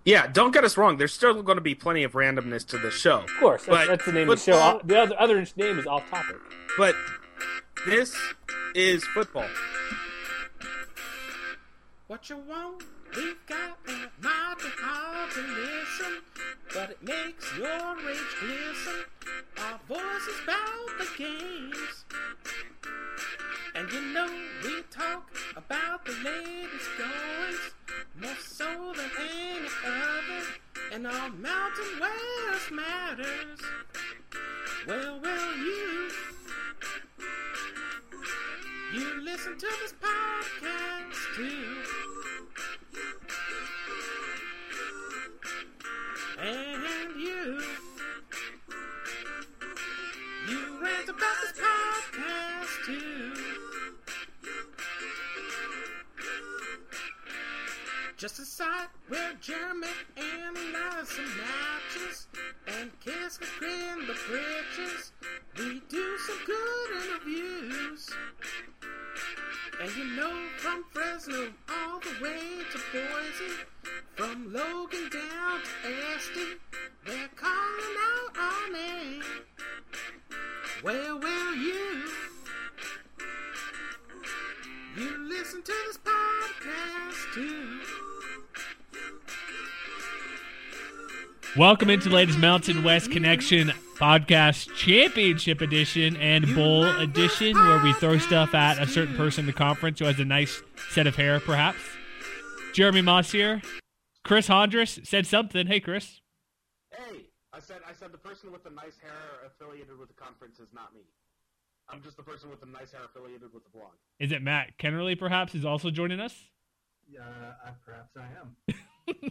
Yeah, don't get us wrong. There's still going to be plenty of randomness to the show. Of course, but that's the name of the show. The other name is Off Topic. But this is football. What you want, we've got, and it might be hard to listen, but it makes your rage glisten. Our voices about the games. And you know we talk about the latest goings, more so than any other, and our Mountain West matters. Well, you listen to this podcast too. And you rant about this podcast too. Just a site where Jeremy analyzes some matches and Kiss can grin the bridges. We do some good interviews. And you know, from Fresno all the way to Boise, from Logan down to Esti, they're calling out our name. Well, you listen to this podcast too. Welcome into the latest Mountain West Connection podcast championship edition and bowl edition, where we throw stuff at a certain person in the conference who has a nice set of hair, perhaps. Jeremy Moss here. Chris Hondras said something. Hey, Chris. Hey, I said the person with the nice hair affiliated with the conference is not me. I'm just the person with the nice hair affiliated with the blonde. Is it Matt Kennerly, perhaps, who's also joining us? Yeah, perhaps I am.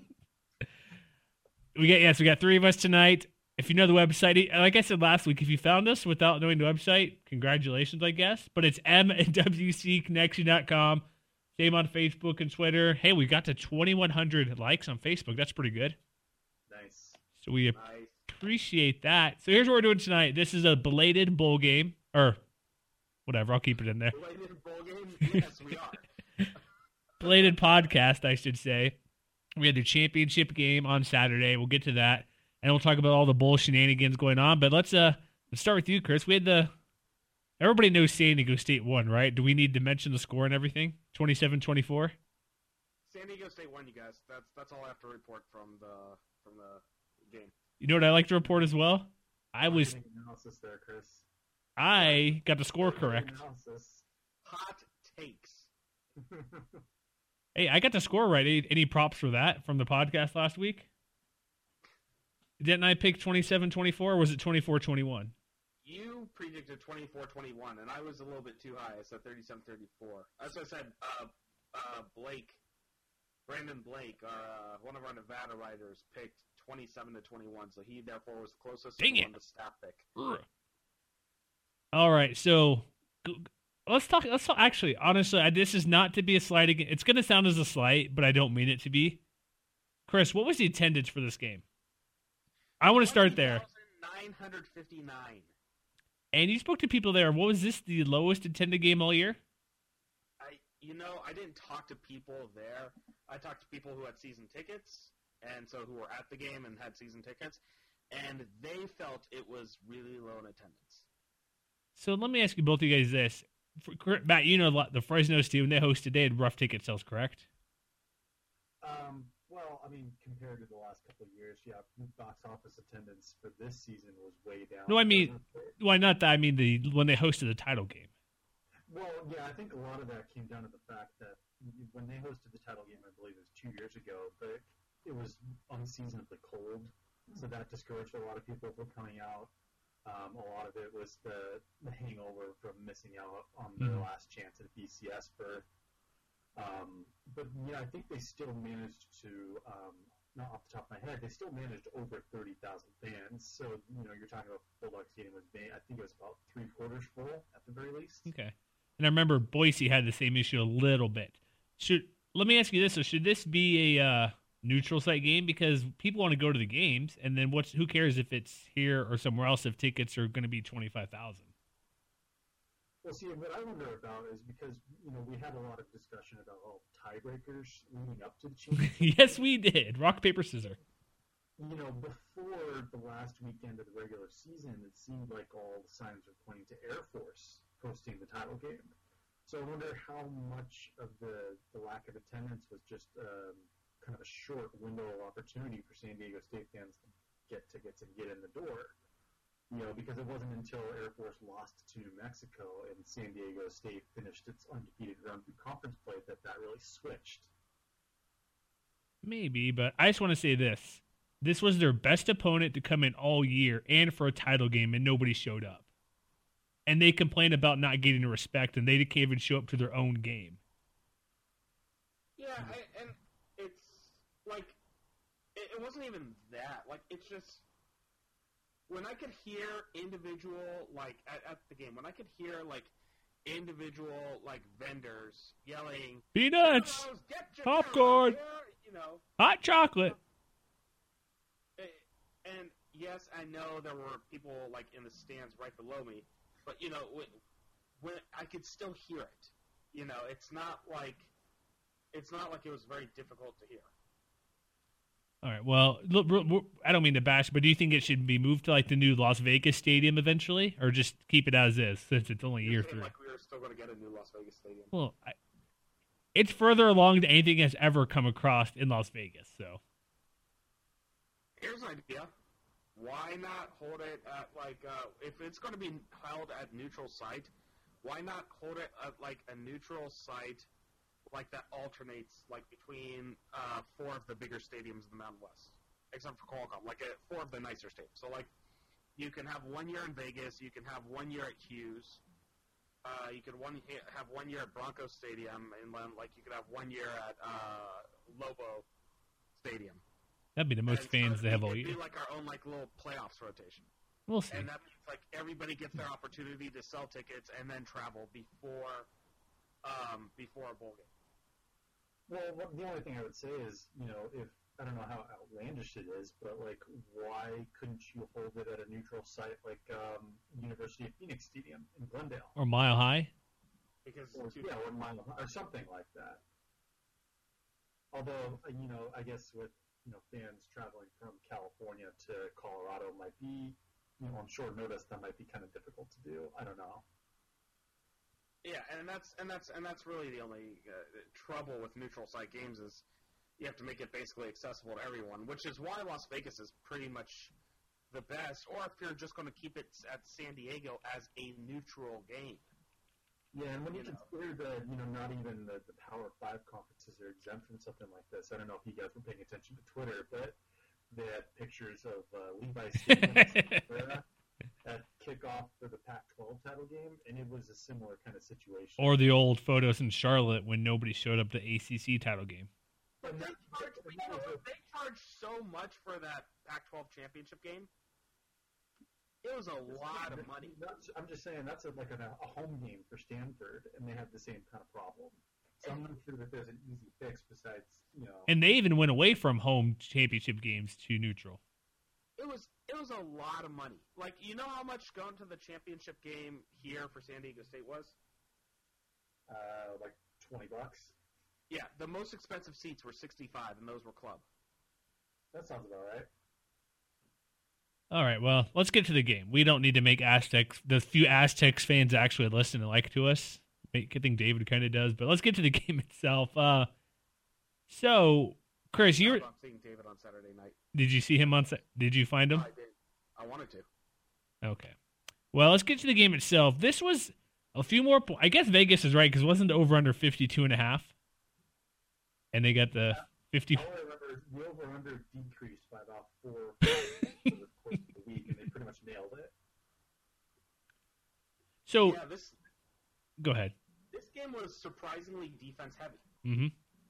We got three of us tonight. If you know the website, like I said last week, if you found us without knowing the website, congratulations, I guess. But it's mwcconnection.com. Same on Facebook and Twitter. Hey, we got to 2,100 likes on Facebook. That's pretty good. Nice. So we appreciate that. So here's what we're doing tonight. This is a belated bowl game. Or whatever, I'll keep it in there. Belated bowl game? Yes, we are. Belated podcast, I should say. We had the championship game on Saturday. We'll get to that. And we'll talk about all the bowl shenanigans going on. But let's start with you, Chris. We had everybody knows San Diego State won, right? Do we need to mention the score and everything? 27-24? San Diego State won, you guys. That's all I have to report from the game. You know what I like to report as well? Analysis there, Chris. I got the score correct. Hot takes. Hey, I got the score right. Any props for that from the podcast last week? Didn't I pick 27-24, or was it 24-21? You predicted 24-21, and I was a little bit too high. I said 37-34. As I said, Brandon Blake, one of our Nevada writers, picked 27-21, so he therefore was the closest to the staff pick. All right, so let's talk. Actually, honestly, this is not to be a slight. It's going to sound as a slight, but I don't mean it to be. Chris, what was the attendance for this game? I want to start there. 959. And you spoke to people there. What was this, the lowest attended game all year? I didn't talk to people there. I talked to people who had season tickets, and so who were at the game and had season tickets, and they felt it was really low in attendance. So let me ask you both of you guys this. Matt, you know the Fresno team, they hosted, they had rough ticket sales, correct? Well, I mean, compared to the last couple of years, yeah, box office attendance for this season was way down. No, I mean, why not that? I mean, when they hosted the title game. Well, yeah, I think a lot of that came down to the fact that when they hosted the title game, I believe it was 2 years ago, but it was unseasonably cold, so that discouraged a lot of people from coming out. A lot of it was the hangover from missing out on their last chance at BCS berth. But yeah, I think they still managed to, not off the top of my head, they still managed over 30,000 fans. So, you're talking about Bulldog Stadium was, I think it was about 3/4 full at the very least. Okay. And I remember Boise had the same issue a little bit. Let me ask you this. So should this be a neutral site game? Because people want to go to the games, and then who cares if it's here or somewhere else if tickets are going to be 25,000? Well, see, what I wonder about is because, we had a lot of discussion about tiebreakers leading up to the championship. Yes, we did. Rock, paper, scissors. Before the last weekend of the regular season, it seemed like all the signs were pointing to Air Force hosting the title game. So I wonder how much of the lack of attendance was just kind of a short window of opportunity for San Diego State fans to get tickets and get in the door. Because it wasn't until Air Force lost to New Mexico and San Diego State finished its undefeated run through conference play that really switched. Maybe, but I just want to say this. This was their best opponent to come in all year and for a title game, and nobody showed up. And they complained about not getting the respect, and they can't even show up to their own game. Yeah, and it's like, it wasn't even that. Like, it's just, when I could hear individual, like, at the game, when I could hear, like, individual, like, vendors yelling, peanuts, popcorn, hot chocolate. And yes, I know there were people, like, in the stands right below me, but, when I could still hear it. It's not like it was very difficult to hear. All right. Well, look, I don't mean to bash, but do you think it should be moved to like the new Las Vegas Stadium eventually, or just keep it as is since it's only year 3? Like we were still going to get a new Las Vegas Stadium. Well, it's further along than anything has ever come across in Las Vegas. So here's an idea: why not hold it at if it's going to be held at neutral site, why not hold it at like a neutral site? Like that alternates like between 4 of the bigger stadiums in the Mountain West, except for Qualcomm, like 4 of the nicer stadiums. So like you can have 1 year in Vegas, you can have 1 year at Hughes, you could have 1 year at Broncos Stadium, and then like you could have 1 year at Lobo Stadium. That'd be the most fans they have all year. It'd be like our own like little playoffs rotation. We'll see. And that means like everybody gets their opportunity to sell tickets and then travel before a bowl game. Well, the only thing I would say is, if I don't know how outlandish it is, but like, why couldn't you hold it at a neutral site like University of Phoenix Stadium in Glendale or Mile High? Because or Mile High or something like that. Although, I guess with fans traveling from California to Colorado might be, on short notice, that might be kind of difficult to do. I don't know. Yeah, and that's really the only trouble with neutral site games is you have to make it basically accessible to everyone, which is why Las Vegas is pretty much the best. Or if you're just going to keep it at San Diego as a neutral game. Yeah, and when you consider that not even the Power 5 conferences are exempt from something like this. I don't know if you guys were paying attention to Twitter, but they had pictures of Levi Stadium at kickoff for the Pac-12 title game, and it was a similar kind of situation. Or the old photos in Charlotte when nobody showed up to the ACC title game. But they charged so much for that Pac-12 championship game. It was a lot of money. I'm just saying that's like a home game for Stanford, and they had the same kind of problem. So I'm not sure that there's an easy fix besides, And they even went away from home championship games to neutral. It was a lot of money. Like, you know how much going to the championship game here for San Diego State was? Like $20. Yeah, the most expensive seats were $65, and those were club. That sounds about right. All right, well, let's get to the game. We don't need to make the few Aztecs fans actually listen and like to us. I think David kind of does, but let's get to the game itself. So, Chris, I'm seeing David on Saturday night. Did you see him did you find him? I did. I wanted to. Okay. Well, let's get to the game itself. This was a few more points. I guess Vegas is right because it wasn't over under 52.5. And they got the 50. All I remember is the over-under decreased by about 4 over the course of the week, and they pretty much nailed it. So, yeah, go ahead. This game was surprisingly defense-heavy. Mm-hmm.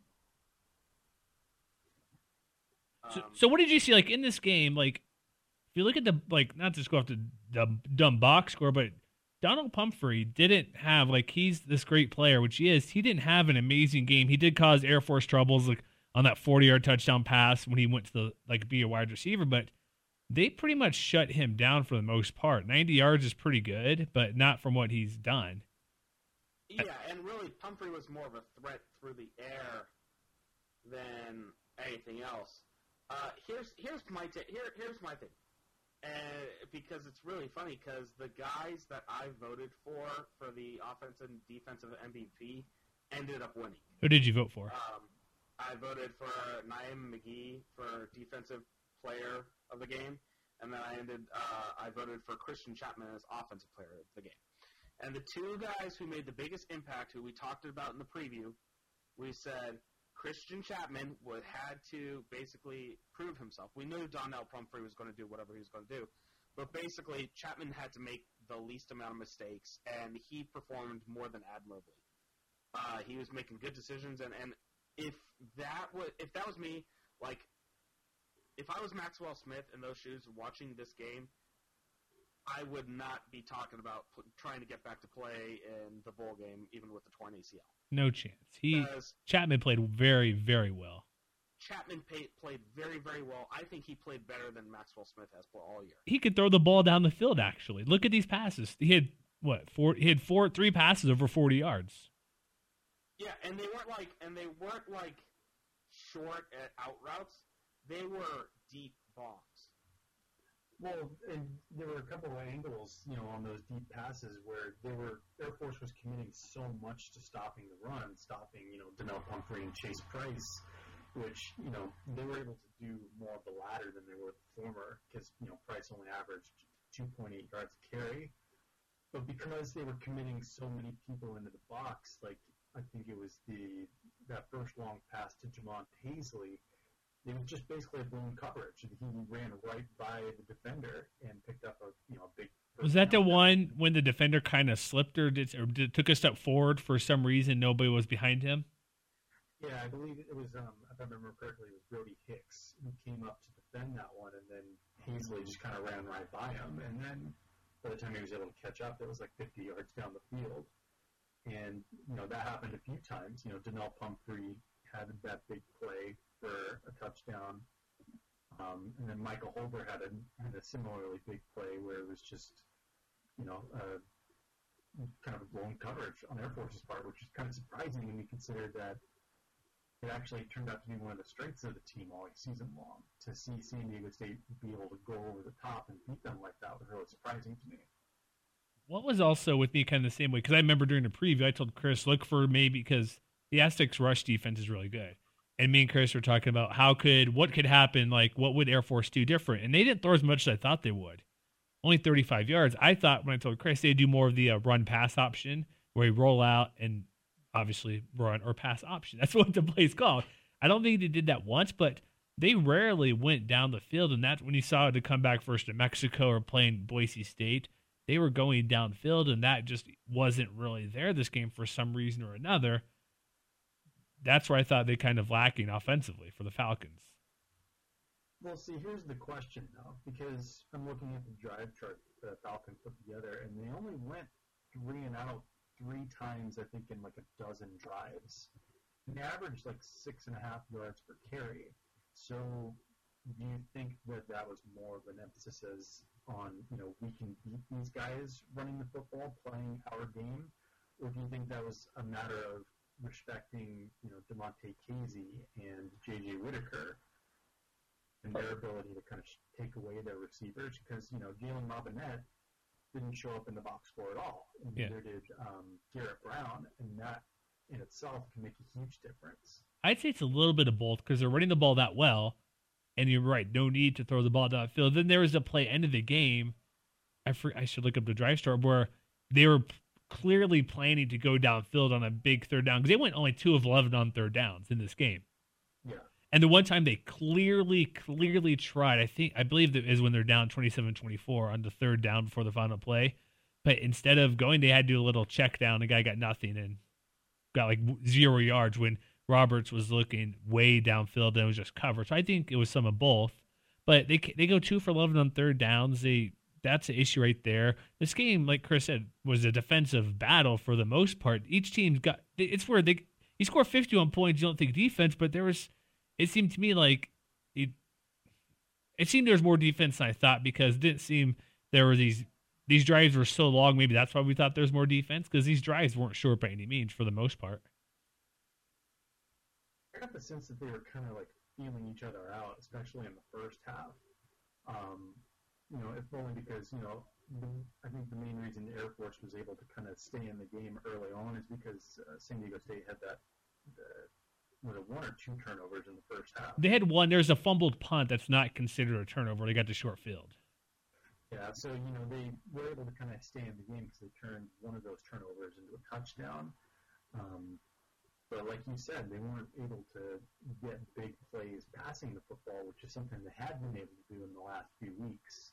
So what did you see, like, in this game? Like, if you look at the, like, not to just go off the dumb box score, but Donald Pumphrey didn't have, like, he's this great player, which he is. He didn't have an amazing game. He did cause Air Force troubles, like, on that 40-yard touchdown pass when he went to, be a wide receiver, but they pretty much shut him down for the most part. 90 yards is pretty good, but not from what he's done. Yeah, and really, Pumphrey was more of a threat through the air than anything else. Here's my here's my thing, because it's really funny because the guys that I voted for the offensive and defensive MVP ended up winning. Who did you vote for? I voted for Naeem McGee for defensive player of the game, and then I voted for Christian Chapman as offensive player of the game. And the two guys who made the biggest impact, who we talked about in the preview, we said Christian Chapman had to basically prove himself. We knew Donnell Pumphrey was going to do whatever he was going to do, but basically Chapman had to make the least amount of mistakes, and he performed more than admirably. He was making good decisions, and if that was me, like if I was Maxwell Smith in those shoes watching this game, I would not be talking about trying to get back to play in the bowl game, even with the torn ACL. No chance. Chapman played very, very well. Chapman played very, very well. I think he played better than Maxwell Smith has played all year. He could throw the ball down the field, actually. Look at these passes. He had, three passes over 40 yards. Yeah, and they weren't like short out routes. They were deep bombs. Well, and there were a couple of angles, on those deep passes where Air Force was committing so much to stopping the run, stopping, Donnell Pumphrey and Chase Price, which, they were able to do more of the latter than they were the former, because, Price only averaged 2.8 yards a carry. But because they were committing so many people into the box, like, I think it was that first long pass to Jamont Paisley, it was just basically a blown coverage. He ran right by the defender and picked up a big. Was that the one when the defender kind of slipped or took a step forward for some reason? Nobody was behind him. Yeah, I believe it was. If I remember correctly, it was Brody Hicks who came up to defend that one, and then Paisley just kind of ran right by him. And then by the time he was able to catch up, it was like 50 yards down the field. And that happened a few times. Donnell Pumphrey had that big play for a touchdown, and then Michael Holder had a similarly big play where it was just, kind of a blown coverage on Air Force's part, which is kind of surprising when you consider that it actually turned out to be one of the strengths of the team all season long. To see San Diego State be able to go over the top and beat them like that was really surprising to me. What was also with me kind of the same way, because I remember during the preview, I told Chris, look for maybe, because the Aztecs' rush defense is really good. And me and Chris were talking about what could happen, like what would Air Force do different? And they didn't throw as much as I thought they would. Only 35 yards. I thought when I told Chris they'd do more of the run-pass option, where you roll out and obviously run or pass option. That's what the play's called. I don't think they did that once, but they rarely went down the field. And that's when you saw it to come back first to Mexico or playing Boise State. They were going downfield, and that just wasn't really there this game for some reason or another. That's where I thought they kind of lacking offensively for the Falcons. Well, see, here's the question, though, because I'm looking at the drive chart the Falcons put together, and they only went 3 and out 3 times, I think, in like a dozen drives. And they averaged like 6.5 yards per carry. So do you think that was more of an emphasis on, we can beat these guys running the football, playing our game? Or do you think that was a matter of respecting, DeMonte Casey and J.J. Whitaker and their ability to kind of take away their receivers? Because, Jalen Robinette didn't show up in the box score at all. And neither did Garrett Brown, and that in itself can make a huge difference. I'd say it's a little bit of both, because they're running the ball that well, and you're right, no need to throw the ball downfield. Then there was a play end of the game, I should look up the drive start, where they were clearly planning to go downfield on a big third down, because they went only 2 of 11 on third downs in this game. Yeah. And the one time they clearly tried, I believe that is when they're down 27-24 on the third down before the final play. But instead of going, they had to do a little check down. The guy got nothing and got like 0 yards when Roberts was looking way downfield and it was just covered. So I think it was some of both. But they go 2 for 11 on third downs. That's the issue right there. This game, like Chris said, was a defensive battle for the most part. Each team's got – it's where you score 51 points, you don't think defense, but it seemed to me like it seemed there was more defense than I thought, because it didn't seem there were these these drives were so long, maybe that's why we thought there's more defense, because these drives weren't short by any means for the most part. I got the sense that they were kind of like feeling each other out, especially in the first half. If only because, I think the main reason the Air Force was able to kind of stay in the game early on is because San Diego State had that, was it 1 or 2 turnovers in the first half? They had one. There's a fumbled punt that's not considered a turnover. They got the short field. Yeah, so, they were able to kind of stay in the game because they turned one of those turnovers into a touchdown. But like you said, they weren't able to get big plays passing the football, which is something they had been able to do in the last few weeks.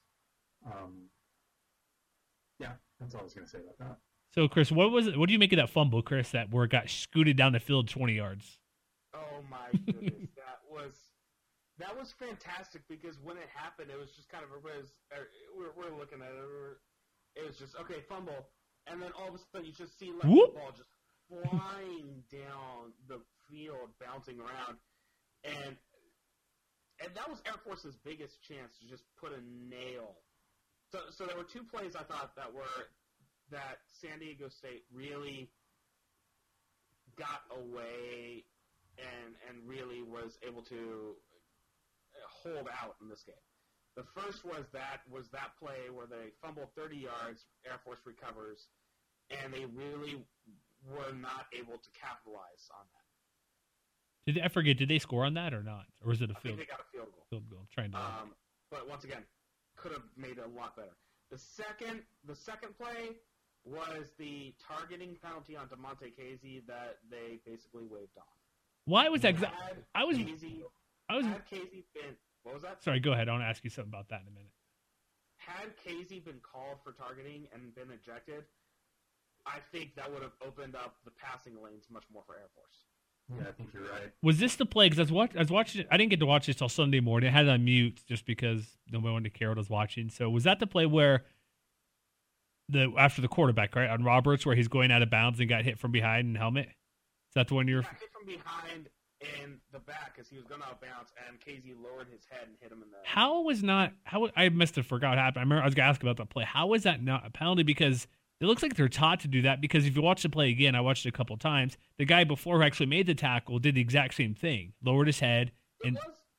Yeah, that's all I was going to say about that. So, Chris, what do you make of that fumble, Chris, where it got scooted down the field 20 yards? Oh my goodness, that was fantastic because when it happened, it was just kind of we're looking at it. It was just okay, fumble, and then all of a sudden you just see the ball just flying down the field, bouncing around, and that was Air Force's biggest chance to just put a nail. So there were 2 plays I thought that San Diego State really got away and really was able to hold out in this game. The first was that play where they fumbled 30 yards, Air Force recovers, and they really were not able to capitalize on that. I forget, did they score on that or not? Or was it a field goal? I think they got a field goal. Field goal. Trying to. But once again, could have made it a lot better. The second play was the targeting penalty on DeMonte Casey that they basically waved off. Why was that? Had Casey been, what was that? Sorry, go ahead. I want to ask you something about that in a minute. Had Casey been called for targeting and been ejected, I think that would have opened up the passing lanes much more for Air Force. Yeah, I think you're right. Was this the play? Because I was watching it. I didn't get to watch this till Sunday morning. I had it on mute just because nobody wanted to care what I was watching. So was that the play where after the quarterback, right, on Roberts, where he's going out of bounds and got hit from behind in helmet? Is that the one you're? He got hit from behind in the back because he was going out of bounds, and Casey lowered his head and hit him in the. I must have forgot what happened. I remember I was going to ask about that play. How is that not a penalty? Because it looks like they're taught to do that, because if you watch the play again, I watched it a couple of times, the guy before who actually made the tackle did the exact same thing. Lowered his head. It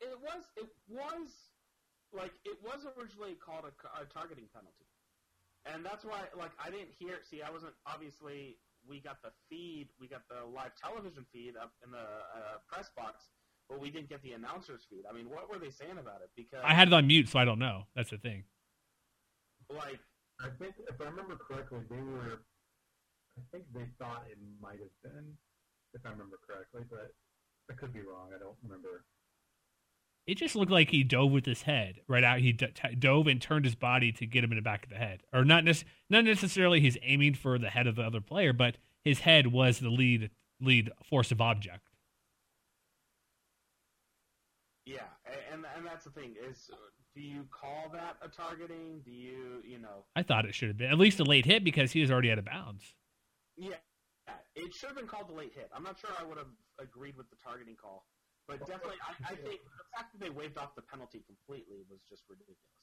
was originally called a targeting penalty. And that's why, I didn't hear, I wasn't, obviously, we got the live television feed up in the press box, but we didn't get the announcer's feed. I mean, what were they saying about it? Because I had it on mute, so I don't know. That's the thing. I think, if I remember correctly, I think they thought it might have been, if I remember correctly, but I could be wrong. I don't remember. It just looked like he dove with his head right out. He dove and turned his body to get him in the back of the head. Or not necessarily he's aiming for the head of the other player, but his head was the lead force of object. Yeah, and that's the thing is, do you call that a targeting? Do you I thought it should have been at least a late hit because he was already out of bounds. Yeah, it should have been called a late hit. I'm not sure I would have agreed with the targeting call, but definitely I think the fact that they waived off the penalty completely was just ridiculous.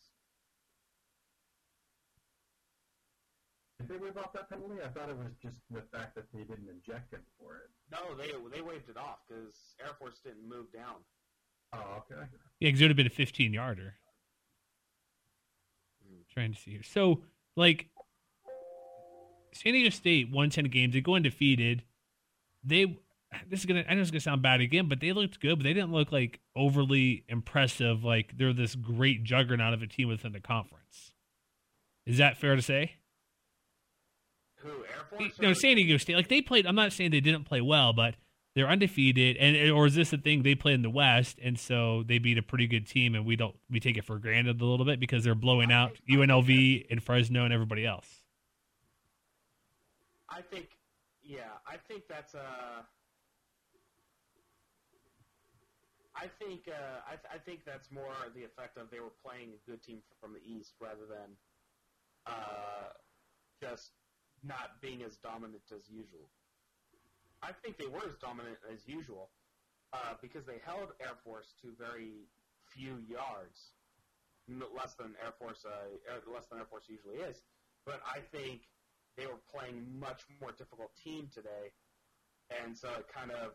Did they waive off that penalty? I thought it was just the fact that they didn't eject him for it. No, they waived it off because Air Force didn't move down. Oh, okay. Yeah, because it would have been a 15-yarder. Trying to see here. So, San Diego State won 10 games. They go undefeated. I know it's gonna sound bad again, but they looked good, but they didn't look overly impressive. They're this great juggernaut of a team within the conference. Is that fair to say? Who, Air Force? No, San Diego State. They played. I'm not saying they didn't play well, but they're undefeated, or is this the thing they play in the West, and so they beat a pretty good team, and we take it for granted a little bit because they're blowing out UNLV and Fresno and everybody else. I think that's I think that's more the effect of they were playing a good team from the East rather than just not being as dominant as usual. I think they were as dominant as usual because they held Air Force to very few yards, less than Air Force usually is. but I think they were playing much more difficult team today, and so it kind of,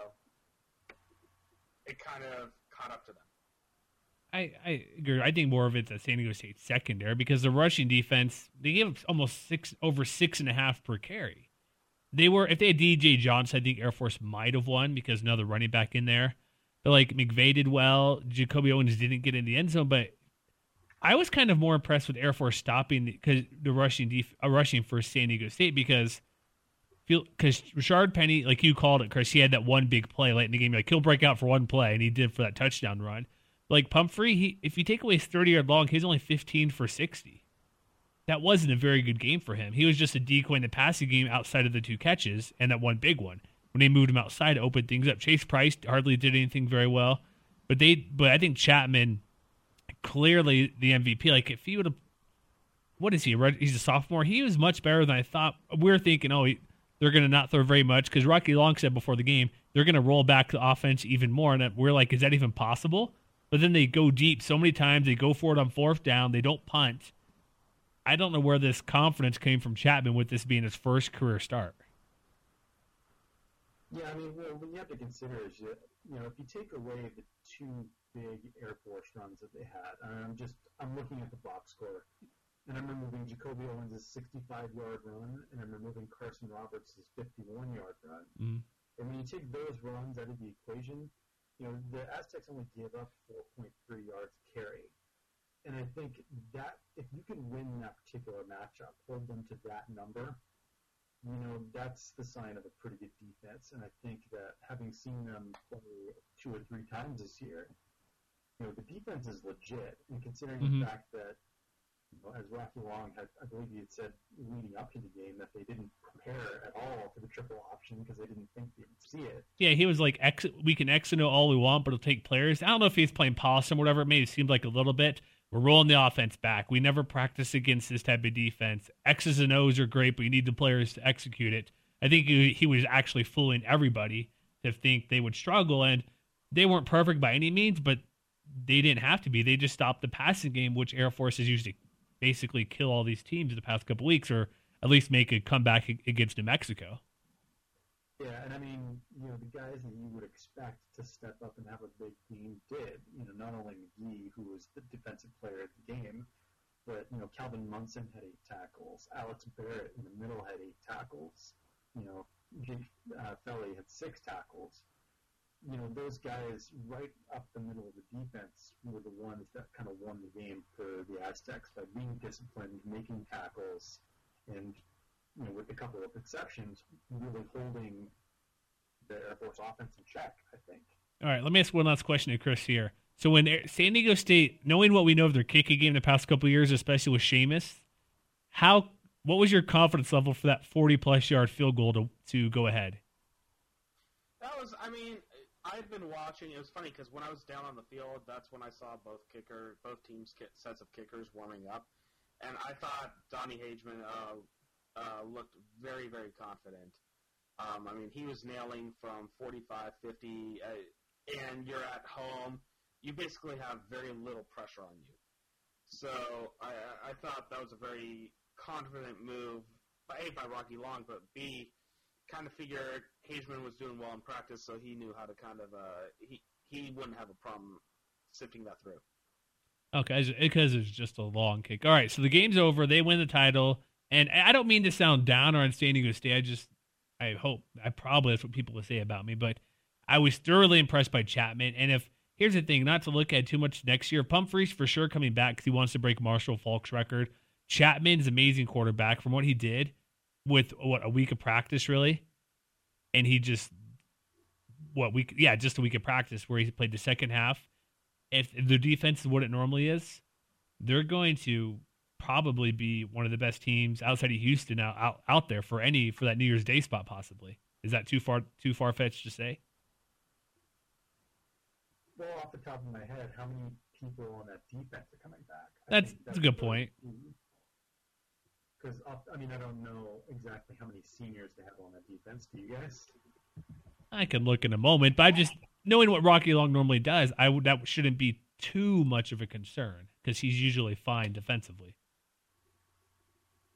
it kind of caught up to them. I agree. I think more of it's a San Diego State secondary because the rushing defense, they gave up almost over 6.5 per carry. If they had DJ Johnson, I think Air Force might have won because another running back in there. But like McVay did well, Jacoby Owens didn't get in the end zone. But I was kind of more impressed with Air Force stopping the rushing for San Diego State because Rashard Penny, like you called it, Chris, he had that one big play late in the game. Like he'll break out for one play, and he did for that touchdown run. Like Pumphrey, if you take away his 30-yard long, he's only 15 for 60. That wasn't a very good game for him. He was just a decoy in the passing game outside of the 2 catches and that one big one. When they moved him outside to open things up, Chase Price hardly did anything very well. But I think Chapman, clearly the MVP. Like if he would have, what is he? He's a sophomore. He was much better than I thought. We were thinking, they're going to not throw very much because Rocky Long said before the game they're going to roll back the offense even more. And we're like, is that even possible? But then they go deep so many times. They go for it on 4th down. They don't punt. I don't know where this confidence came from Chapman with this being his first career start. Yeah, I mean, what you have to consider is, if you take away the 2 big Air Force runs that they had, I'm looking at the box score, and I'm removing Jacoby Owens' 65-yard run, and I'm removing Carson Roberts' 51-yard run. Mm-hmm. And when you take those runs out of the equation, the Aztecs only gave up 4.3 yards carry. And I think that if you can win that particular matchup, hold them to that number, that's the sign of a pretty good defense. And I think that having seen them play 2 or 3 times this year, the defense is legit. And considering the fact that, as Rocky Long I believe he had said leading up to the game that they didn't prepare at all for the triple option because they didn't think they'd see it. Yeah, he was like, we can X and O all we want, but it'll take players. I don't know if he's playing possum or whatever. It may have seemed like a little bit. We're rolling the offense back. We never practice against this type of defense. X's and O's are great, but you need the players to execute it. I think he was actually fooling everybody to think they would struggle, and they weren't perfect by any means, but they didn't have to be. They just stopped the passing game, which Air Force has used to basically kill all these teams in the past couple weeks, or at least make a comeback against New Mexico. Yeah, and I mean, the guys that you would expect to step up and have a big game did. Not only McGee, who was the defensive player of the game, but, Calvin Munson had 8 tackles. Alex Barrett in the middle had 8 tackles. Jake Felly had 6 tackles. Those guys right up the middle of the defense were the ones that kind of won the game for the Aztecs by being disciplined, making tackles, and, with a couple of exceptions, really holding the Air Force offense in check, I think. All right, let me ask one last question to Chris here. So when San Diego State, knowing what we know of their kicking game the past couple of years, especially with Seamus, what was your confidence level for that 40-plus yard field goal to go ahead? I've been watching. It was funny because when I was down on the field, that's when I saw both teams' sets of kickers warming up, and I thought Donnie Hageman looked very, very confident. He was nailing from 45, 50, and you're at home. You basically have very little pressure on you. So I thought that was a very confident move, A, by Rocky Long, but B, kind of figured Hageman was doing well in practice, so he knew how to kind of he wouldn't have a problem sifting that through. Okay, because it's just a long kick. All right, so the game's over. They win the title, and I don't mean to sound down on San Diego State. I hope probably that's what people will say about me, but I was thoroughly impressed by Chapman. And here's the thing, not to look at too much next year, Pumphrey's for sure coming back because he wants to break Marshall Faulk's record. Chapman's an amazing quarterback from what he did with a week of practice, really. And he just a week of practice where he played the second half. If the defense is what it normally is, they're going to probably be one of the best teams outside of Houston out there for that New Year's Day spot possibly. Is that too far-fetched to say? Well, off the top of my head, how many people on that defense are coming back? That's a good point. Because, I don't know exactly how many seniors they have on that defense. Do you guys? I can look in a moment, but just knowing what Rocky Long normally does, that shouldn't be too much of a concern because he's usually fine defensively.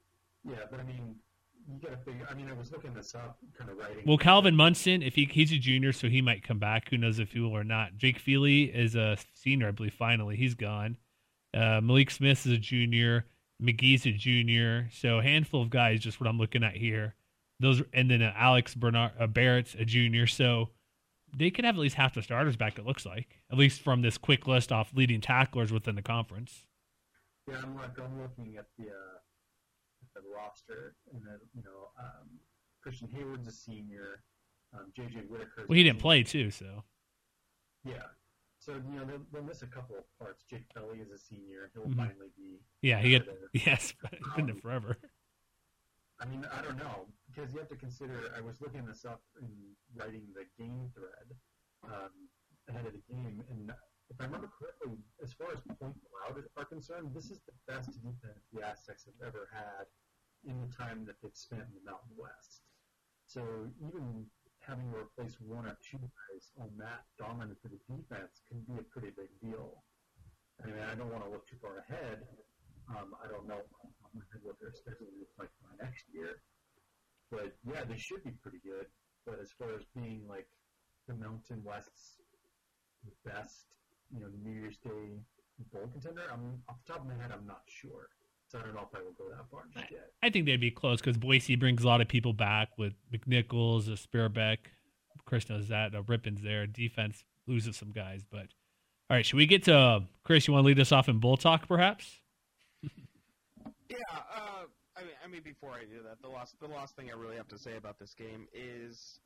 Yeah, but I mean, you got to figure. I mean, I was looking this up, kind of writing. Well, Calvin Munson, if he's a junior, so he might come back. Who knows if he will or not? Jake Feely is a senior, I believe. Finally, he's gone. Malik Smith is a junior. McGee's a junior. So a handful of guys, just what I'm looking at here. Those, and then Alex Barrett's a junior. So they could have at least half the starters back. It looks like, at least from this quick list off leading tacklers within the conference. Yeah, I'm looking at the roster, and then Christian Hayward's a senior. JJ Whitaker. Well, he didn't play too, so. Yeah. So, they'll miss a couple of parts. Jake Belly is a senior. He'll Mhm. finally be. Yeah, yes, he's been there forever. I mean, I don't know, because you have to consider, I was looking this up in writing the game thread ahead of the game, and if I remember correctly, as far as points allowed are concerned, this is the best defense the Aztecs have ever had in the time that they've spent in the Mountain West. So even having to replace one or two guys on that dominant for the defense can be a pretty big deal. I mean, I don't want to look too far ahead. I don't know what their schedule looks like for next year. But, yeah, they should be pretty good. But as far as being, like, the Mountain West's best, New Year's Day bowl contender, off the top of my head, I'm not sure. So I don't know if I will go that far just yet. I think they'd be close because Boise brings a lot of people back with McNichols, Spearbeck. Chris knows that. Rippon's there. Defense loses some guys. But, all right, should we get to Chris, you want to lead us off in Bull Talk, perhaps? Yeah, I mean, before I do that, the last thing I really have to say about this game is,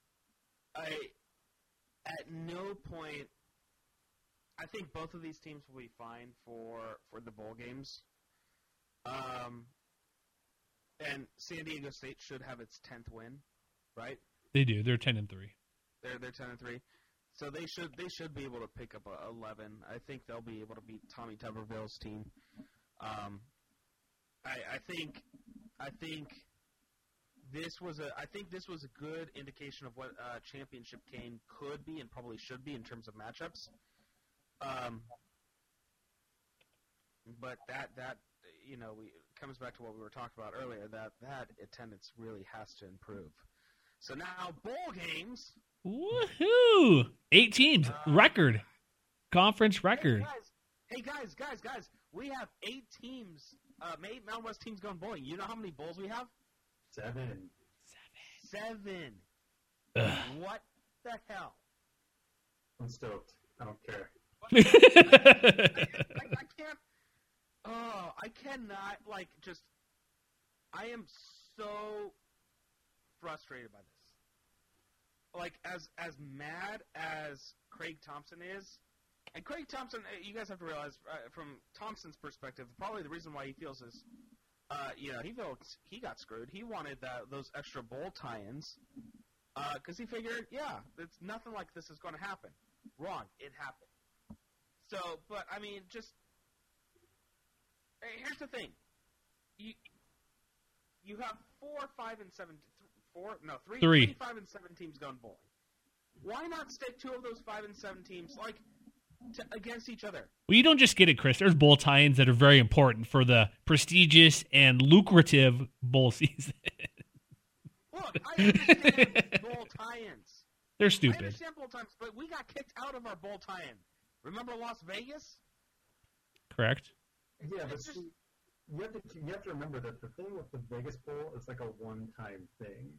at no point, I think both of these teams will be fine for the bowl games. And San Diego State should have its 10th win, right? They do. They're 10-3. They're 10-3. So they should be able to pick up 11. I think they'll be able to beat Tommy Tuberville's team. I think this was a good indication of what a championship game could be and probably should be in terms of matchups. But that it comes back to what we were talking about earlier, that attendance really has to improve. So now bowl games. Woohoo! 8 teams, record, conference record. Hey guys! We have 8 teams, 8 Mountain West teams going bowling. You know how many bowls we have? 7. 7. What the hell? I'm stoked. I don't care. I can't. Oh, I cannot. I am so frustrated by this. Like, as mad as Craig Thompson is, and Craig Thompson, you guys have to realize, from Thompson's perspective, probably the reason why he feels is, he feels he got screwed. He wanted those extra bowl tie-ins, because he figured, it's nothing like this is going to happen. Wrong. It happened. So, but, I mean, just, here's the thing. You have 3, 5, and 7 teams going bowling. Why not stick 2 of those 5 and 7 teams, against each other? Well, you don't just get it, Chris. There's bowl tie-ins that are very important for the prestigious and lucrative bowl season. Look, I understand bowl tie-ins. They're I stupid. understand bowl tie-ins, but we got kicked out of our bowl tie-in. Remember Las Vegas? Correct. Yeah, but you have to remember that the thing with the Vegas Bowl is like a one-time thing.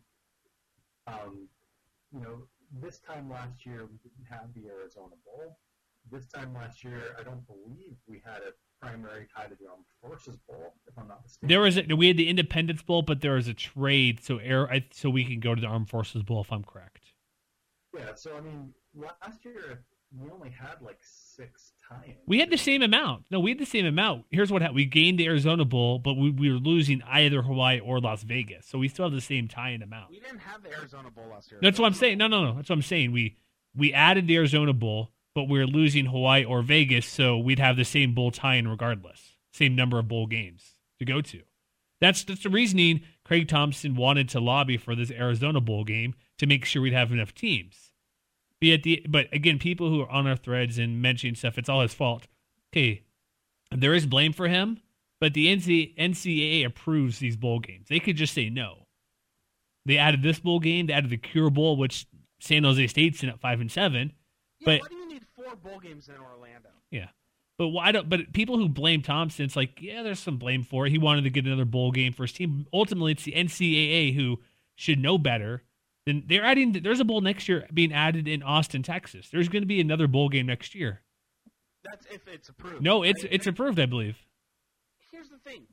This time last year we didn't have the Arizona Bowl. This time last year, I don't believe we had a primary tie to the Armed Forces Bowl, if I'm not mistaken. We had the Independence Bowl, but there was a trade, so we can go to the Armed Forces Bowl if I'm correct. Yeah, so I mean, last year we only had 6 tie-ins. We had the same amount. No, we had the same amount. Here's what happened. We gained the Arizona Bowl, but we were losing either Hawaii or Las Vegas. So we still have the same tie-in amount. We didn't have the Arizona Bowl last year. That's what I'm saying. No. That's what I'm saying. We added the Arizona Bowl, but we were losing Hawaii or Vegas, so we'd have the same bowl tie-in regardless. Same number of bowl games to go to. That's the reasoning Craig Thompson wanted to lobby for this Arizona Bowl game, to make sure we'd have enough teams. But again, people who are on our threads and mentioning stuff, it's all his fault. Okay, there is blame for him, But the NCAA approves these bowl games. They could just say no. They added this bowl game. They added the Cure Bowl, which San Jose State's in at 5-7. Yeah, But why do you need 4 bowl games in Orlando? yeah, but why don't? But people who blame Thompson, it's like, yeah, there's some blame for it. He wanted to get another bowl game for his team. Ultimately, it's the NCAA who should know better. Then they're adding. There's a bowl next year being added in Austin, Texas. There's going to be another bowl game next year. That's if it's approved. No, it's approved, I believe. Here's the thing.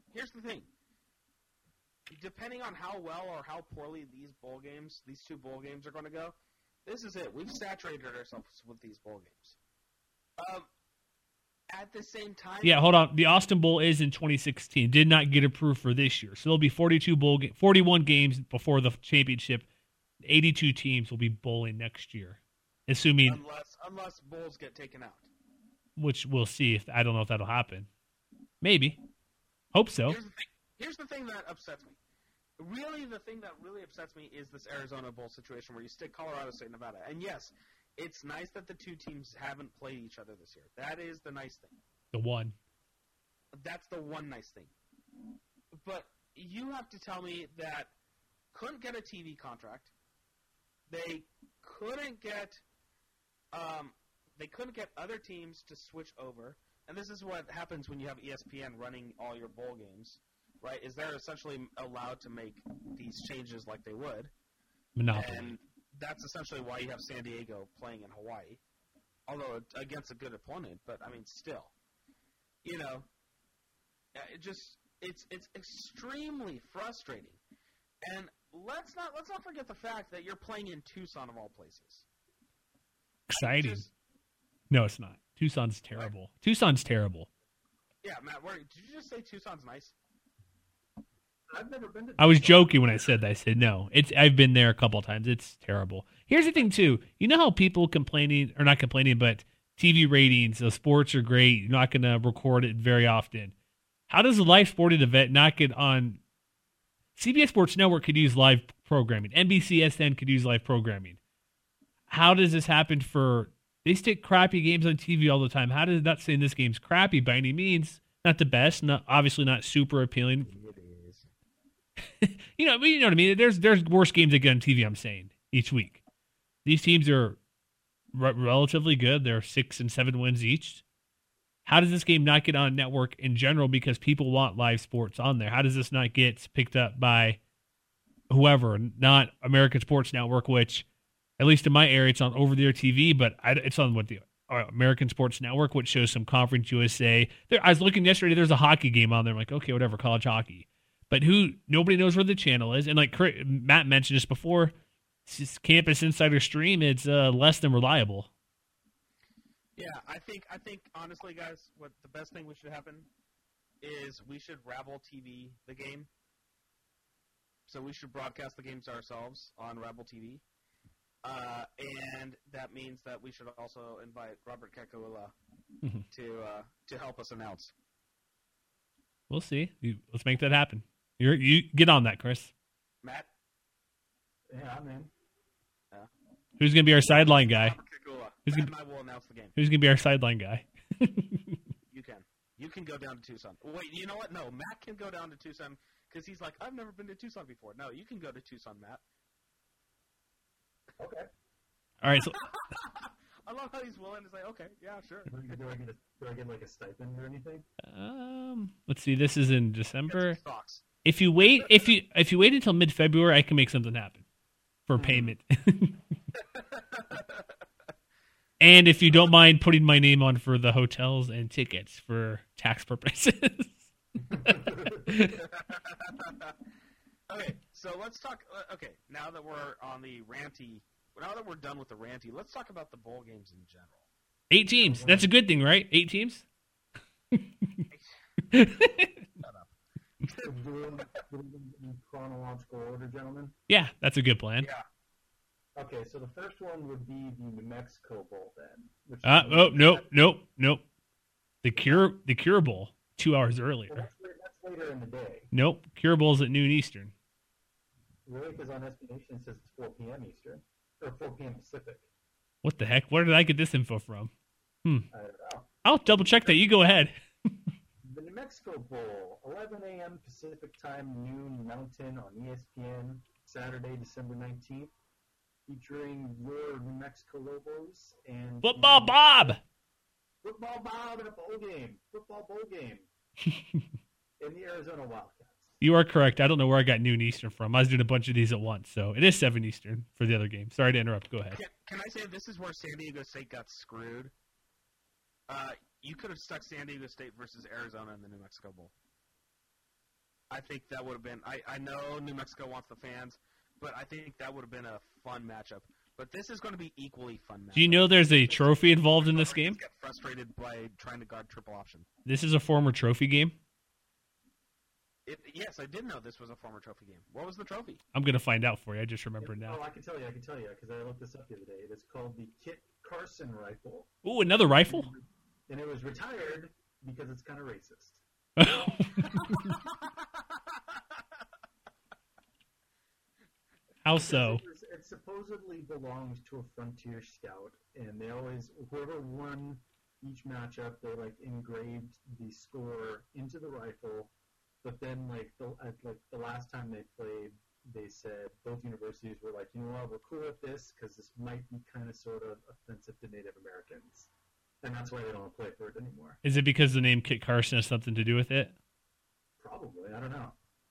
Depending on how well or how poorly these 2 bowl games are going to go, this is it. We've saturated ourselves with these bowl games. At the same time, Yeah, hold on. The Austin Bowl is in 2016. Did not get approved for this year, so there'll be 41 games before the championship. 82 teams will be bowling next year, assuming, unless bowls get taken out. which we'll see. If I don't know if that'll happen. Maybe. Hope so. Here's the thing that upsets me. Really, the thing that really upsets me is this Arizona Bowl situation where you stick Colorado State and Nevada. And yes, it's nice that the 2 teams haven't played each other this year. That is the nice thing. The one. That's the one nice thing. But you have to tell me that couldn't get a TV contract. They couldn't get other teams to switch over. And this is what happens when you have ESPN running all your bowl games, right? Is they're essentially allowed to make these changes like they would. Monopoly. And that's essentially why you have San Diego playing in Hawaii, although against a good opponent. But I mean, still, it's extremely frustrating. And let's not forget the fact that you're playing in Tucson of all places. Exciting. No, it's not. Tucson's terrible. Right. Tucson's terrible. Yeah, Matt, did you just say Tucson's nice? I've never been to Tucson. I was joking when I said that. I said no. I've been there a couple of times. It's terrible. Here's the thing, too. You know how people not complaining, but TV ratings, the sports are great. You're not going to record it very often. How does a live sporting event not get on? CBS Sports Network could use live programming. NBCSN could use live programming. How does this happen for... They stick crappy games on TV all the time. How does that saying this game's crappy by any means? Not the best. Obviously not super appealing. It is. you know what I mean? There's worse games that get on TV, I'm saying, each week. These teams are relatively good. They're 6 and 7 wins each. How does this game not get on network in general because people want live sports on there? How does this not get picked up by whoever, not American Sports Network, which... At least in my area, it's on over-the-air TV, but it's on the American Sports Network, which shows some Conference USA. I was looking yesterday, there's a hockey game on there. I'm like, okay, whatever, college hockey. But nobody knows where the channel is. And like Matt mentioned just before, it's Campus Insider Stream, it's less than reliable. Yeah, I think honestly, guys, what the best thing we should happen is we should Rabble TV the game. So we should broadcast the games ourselves on Rabble TV. And that means that we should also invite Robert Kekuula to help us announce. We'll see. Let's make that happen. You get on that, Chris. Matt? Yeah, I'm in. Who's going to be our sideline guy? Matt and I will announce the game. Who's going to be our sideline guy? You can go down to Tucson. Wait, you know what? No, Matt can go down to Tucson because he's like, I've never been to Tucson before. No, you can go to Tucson, Matt. Okay. All right. So, I love how he's willing to say, okay, yeah, sure. Do I get like a stipend or anything? Let's see. This is in December. If you wait until mid-February, I can make something happen for payment. And if you don't mind putting my name on for the hotels and tickets for tax purposes. Okay, so let's talk. Okay, now that we're done with the ranty, let's talk about the bowl games in general. 8 teams. That's a good thing, right? 8 teams. Shut up. In chronological order, gentlemen. Yeah, that's a good plan. Yeah. Okay, so the first one would be the New Mexico Bowl then. Nope. The Cure Bowl, 2 hours earlier. Well, that's later in the day. Nope, Cure Bowl's at noon Eastern. Really? Because on SB Nation it says it's 4 p.m. Eastern. Or 4 p.m. Pacific. What the heck? Where did I get this info from? I don't know. I'll double check that. You go ahead. The New Mexico Bowl, 11 a.m. Pacific Time, noon Mountain on ESPN, Saturday, December 19th, featuring your New Mexico Lobos and Football Bob! Football Bob in a bowl game. Football bowl game. In the Arizona Wildcats. You are correct. I don't know where I got noon Eastern from. I was doing a bunch of these at once, so it is 7 Eastern for the other game. Sorry to interrupt. Go ahead. Can I say this is where San Diego State got screwed? You could have stuck San Diego State versus Arizona in the New Mexico Bowl. I think that would have been. I know New Mexico wants the fans, but I think that would have been a fun matchup. But this is going to be equally fun matchup. Do you know there's a trophy involved in this game? Get frustrated by trying to guard triple option. This is a former trophy game? Yes, I did know this was a former trophy game. What was the trophy? I'm going to find out for you. I just remembered now. Oh, I can tell you, because I looked this up the other day. It is called the Kit Carson rifle. Ooh, another rifle? And it was retired because it's kind of racist. How so? It supposedly belongs to a frontier scout, and they always, whoever won each matchup, they like engraved the score into the rifle. But then, the last time they played, they said both universities were like, you know what, we're cool with this because this might be kind of sort of offensive to Native Americans, and that's why they don't play for it anymore. Is it because the name Kit Carson has something to do with it? Probably, I don't know.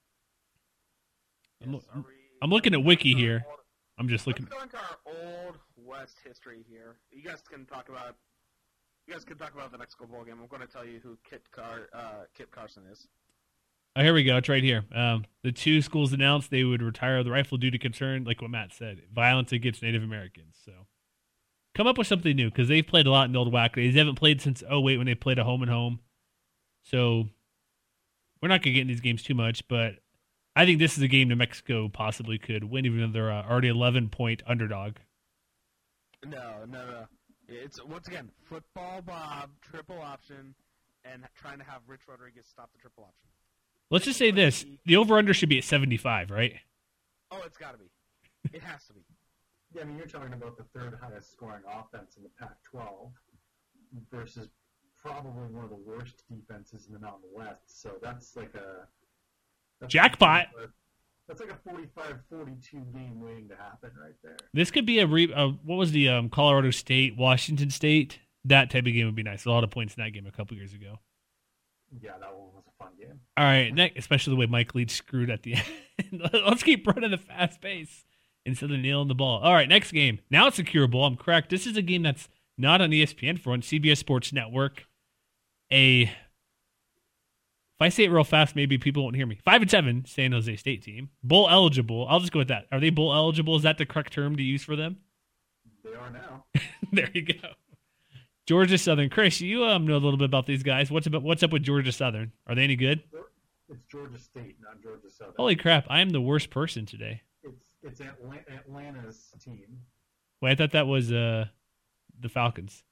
I'm looking at Wiki here. I'm just looking. Let's go into our old West history here. You guys can talk about the Mexico Bowl game. I'm going to tell you who Kit Carson is. Oh, here we go. It's right here. The two schools announced they would retire the rifle due to concern, like what Matt said, violence against Native Americans. So come up with something new because they've played a lot in the old WAC days. They haven't played since 2008 when they played a home and home. So we're not going to get in these games too much, but I think this is a game New Mexico possibly could win, even though they're already 11-point underdog. No. It's, once again, football Bob, triple option, and trying to have Rich Rodriguez stop the triple option. Let's just say this. The over-under should be at 75, right? Oh, it's got to be. It has to be. Yeah, I mean, you're talking about the third highest scoring offense in the Pac-12 versus probably one of the worst defenses in the Mountain West. So that's like a... jackpot. That's like a 45-42 game waiting to happen right there. This could be what was the Colorado State, Washington State? That type of game would be nice. A lot of points in that game a couple years ago. Yeah, that one was a fun game. All right, especially the way Mike Leach screwed at the end. Let's keep running the fast pace instead of nailing the ball. All right, next game. Now it's Secure Bowl. I'm correct. This is a game that's not on ESPN for once. CBS Sports Network. If I say it real fast, maybe people won't hear me. 5-7 San Jose State team. Bowl eligible. I'll just go with that. Are they bowl eligible? Is that the correct term to use for them? They are now. There you go. Georgia Southern. Chris, you know a little bit about these guys. What's up with Georgia Southern? Are they any good? It's Georgia State, not Georgia Southern. Holy crap! I am the worst person today. It's Atlanta's team. Wait, I thought that was the Falcons.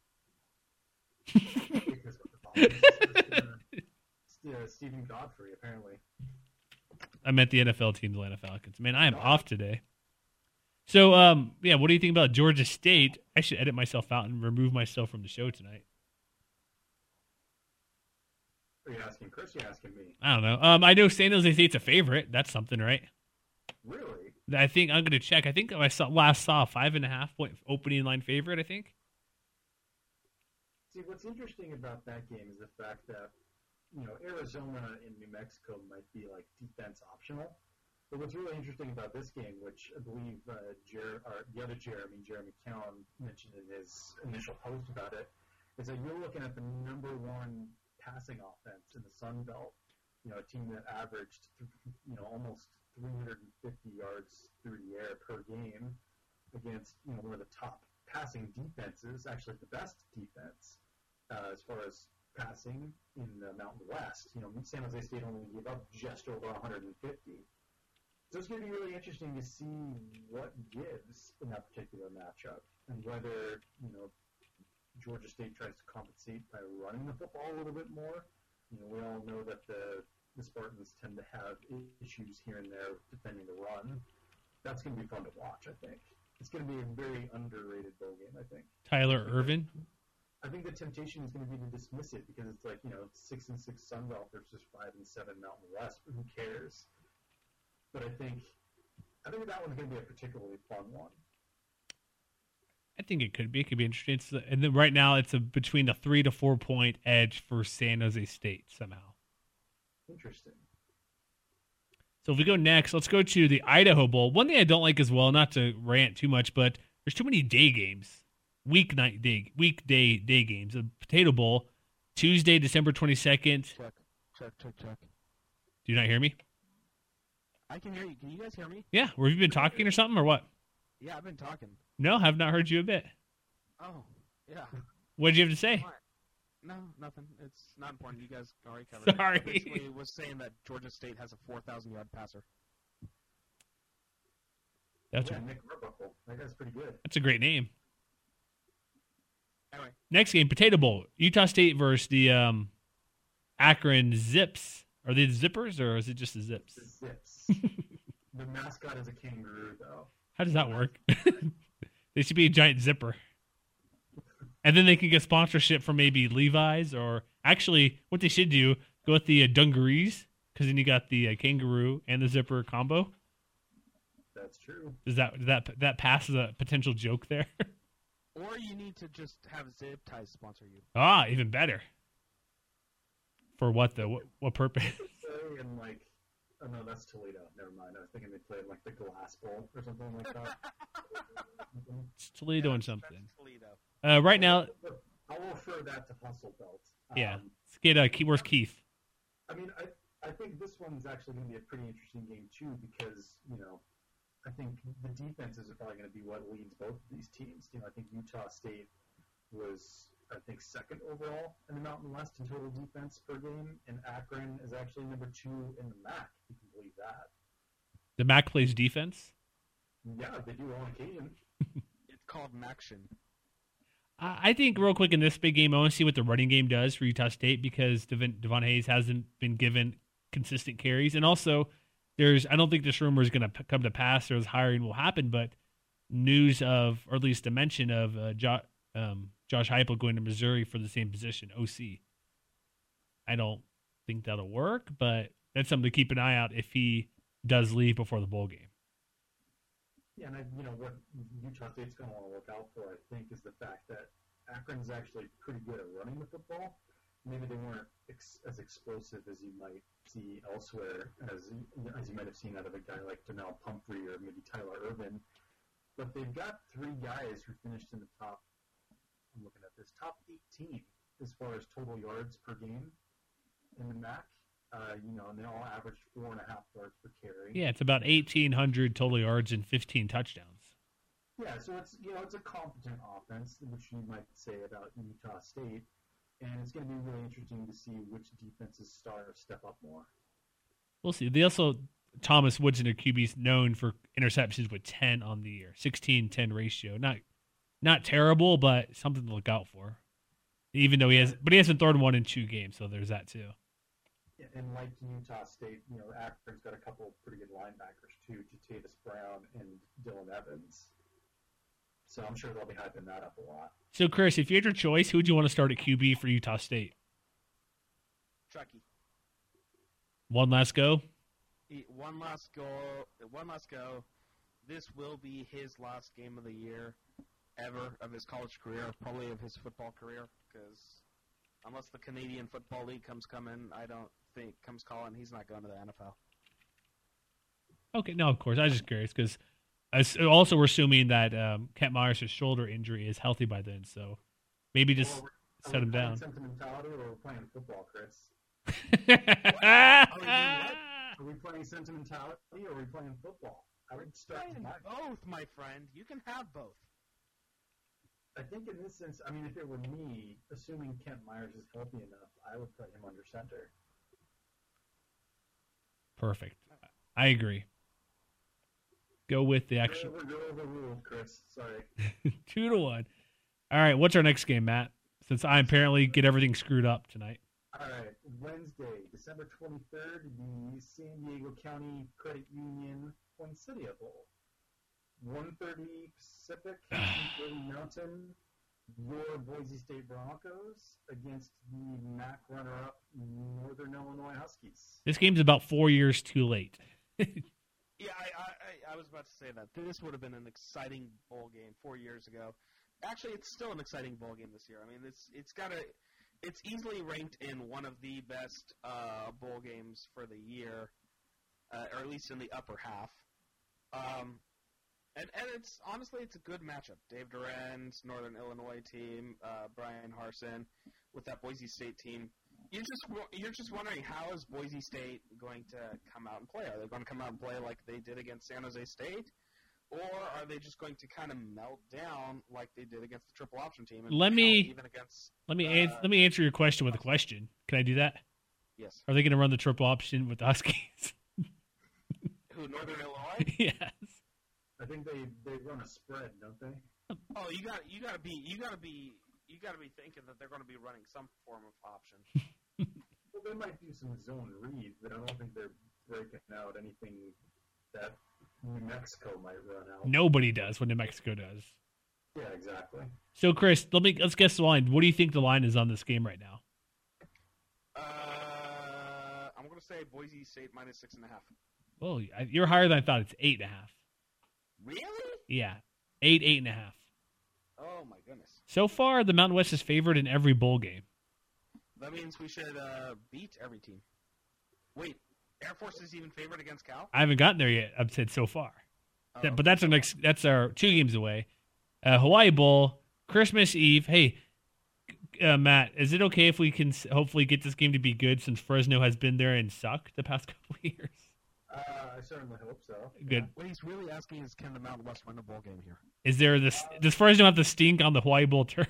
Stephen Godfrey, apparently. I meant the NFL team, the Atlanta Falcons. Man, I am off today. So, what do you think about Georgia State? I should edit myself out and remove myself from the show tonight. Are you asking Chris or are you asking me? I don't know. I know San Jose State's a favorite. That's something, right? Really? I think I'm going to check. I think I saw a 5.5 point opening line favorite, I think. See, what's interesting about that game is the fact that, Arizona and New Mexico might be like defense optional. But what's really interesting about this game, which I believe Jeremy Cowan mentioned in his initial post about it, is that you're looking at the number one passing offense in the Sun Belt. A team that averaged, almost 350 yards through the air per game against, one of the top passing defenses, actually the best defense as far as passing in the Mountain West. San Jose State only gave up just over 150. So it's going to be really interesting to see what gives in that particular matchup and whether, Georgia State tries to compensate by running the football a little bit more. We all know that the Spartans tend to have issues here and there with defending the run. That's going to be fun to watch, I think. It's going to be a very underrated bowl game, I think. Tyler Ervin? I think the temptation is going to be to dismiss it because it's like, 6-6 Sun Belt versus 5-7 Mountain West. But who cares? But I think that one's going to be a particularly fun one. I think it could be. It could be interesting. And then right now, it's between a 3 to 4 point edge for San Jose State somehow. Interesting. So if we go next, let's go to the Idaho Bowl. One thing I don't like as well, not to rant too much, but there's too many day games, weekday day games. The Potato Bowl, Tuesday, December 22nd. Check. Do you not hear me? I can hear you. Can you guys hear me? Yeah. Have you been talking or something or what? Yeah, I've been talking. No, have not heard you a bit. Oh, yeah. What did you have to say? No, nothing. It's not important. You guys already covered it. Sorry. Basically, it was saying that Georgia State has a 4,000-yard passer. That's Nick Arbuckle. That guy's pretty good. a great name. Anyway. Next game, Potato Bowl. Utah State versus the Akron Zips. Are they the Zippers or is it just the Zips? The Zips. The mascot is a kangaroo, though. How does that work? They should be a giant zipper. And then they can get sponsorship from maybe Levi's or actually what they should do, go with the dungarees because then you got the kangaroo and the zipper combo. That's true. Does that pass as a potential joke there? Or you need to just have Zip Ties sponsor you. Ah, even better. For what though? What purpose? And oh no, that's Toledo. Never mind. I was thinking they played like the Glass Bowl or something like that. It's Toledo and something. Toledo. Right now, I'll refer that to Hustle Belt. yeah. Let's get where's Keith? I mean, I think this one's actually going to be a pretty interesting game too because I think the defenses are probably going to be what leads both of these teams. I think Utah State was, second overall in the Mountain West in total defense per game, and Akron is actually number 2 in the MAC. If you can believe that. The MAC plays defense. Yeah, they do on occasion. It's called Maction. I think real quick in this big game, I want to see what the running game does for Utah State because Devon Hayes hasn't been given consistent carries, and also I don't think this rumor is going to come to pass or his hiring will happen, but news of, or at least a mention of Josh Heupel going to Missouri for the same position, OC. I don't think that'll work, but that's something to keep an eye out if he does leave before the bowl game. Yeah, and what Utah State's going to want to look out for, I think, is the fact that Akron's actually pretty good at running the football. Maybe they weren't as explosive as you might see elsewhere, as you might have seen out of a guy like Donnell Pumphrey or maybe Tyler Irvin. But they've got 3 guys who finished in the top 18 as far as total yards per game in the MAC. And they all averaged 4.5 yards per carry. Yeah, it's about 1,800 total yards and 15 touchdowns. Yeah, so it's a competent offense, which you might say about Utah State. And it's going to be really interesting to see which defenses step up more. We'll see. They also, Thomas Woodson, their QB, is known for interceptions with 10 on the year, 16-10 ratio. Not terrible, but something to look out for. Even though he hasn't thrown one in 2 games, so there's that too. Yeah, and like Utah State, Akron's got a couple of pretty good linebackers too, Jatavis Brown and Dylan Evans. So I'm sure they'll be hyping that up a lot. So, Chris, if you had your choice, who would you want to start at QB for Utah State? Chucky. One last go? One last go. This will be his last game of the year ever of his college career, probably of his football career, because unless the Canadian Football League comes calling, he's not going to the NFL. Okay, no, of course. I was just curious because also we're assuming that Kent Myers' shoulder injury is healthy by then, so maybe just set him down. Sentimentality, or we're playing football, Chris? Are we playing sentimentality, or are we playing football? I would start both, my friend. You can have both. I think in this sense, if it were me, assuming Kent Myers is healthy enough, I would put him under center. Perfect. I agree. Go with the actual. Go overruled, Chris. Sorry. 2-1. All right. What's our next game, Matt? Since I apparently get everything screwed up tonight. All right. Wednesday, December 23rd, the San Diego County Credit Union Poinsettia Bowl. 1:30 Pacific, 3:30 Mountain. your Boise State Broncos against the MAC runner-up Northern Illinois Huskies. This game's about 4 years too late. Yeah, I was about to say that. This would have been an exciting bowl game 4 years ago. Actually, it's still an exciting bowl game this year. I mean, it's easily ranked in one of the best bowl games for the year, or at least in the upper half. And it's honestly, it's a good matchup. Dave Duran's Northern Illinois team, Brian Harsin with that Boise State team. You're just wondering, how is Boise State going to come out and play? Are they going to come out and play like they did against San Jose State, or are they just going to kind of melt down like they did against the triple option team? And Let me even against, let me answer your question with a question. Can I do that? Yes. Are they going to run the triple option with the Huskies? Who, Northern Illinois? Yes. I think they run a spread, don't they? Oh, you got to be thinking that they're going to be running some form of option. Well, they might do some zone read, but I don't think they're breaking out anything that New Mexico might run out. Nobody does what New Mexico does. Yeah, exactly. So, Chris, let's guess the line. What do you think the line is on this game right now? I'm going to say Boise State minus 6.5. Well, you're higher than I thought. It's 8.5. Really? Yeah, 8.5. Oh my goodness. So far, the Mountain West is favored in every bowl game. That means we should beat every team. Wait, Air Force is even favored against Cal? I haven't gotten there yet. I've said so far, Oh, but that's our next. That's our 2 games away. Hawaii Bowl, Christmas Eve. Hey, Matt, is it okay if we can hopefully get this game to be good since Fresno has been there and sucked the past couple of years? I certainly hope so. Good. What he's really asking is, can the Mountain West win a bowl game here? Is there this? Does Fresno have the stink on the Hawaii Bowl turf?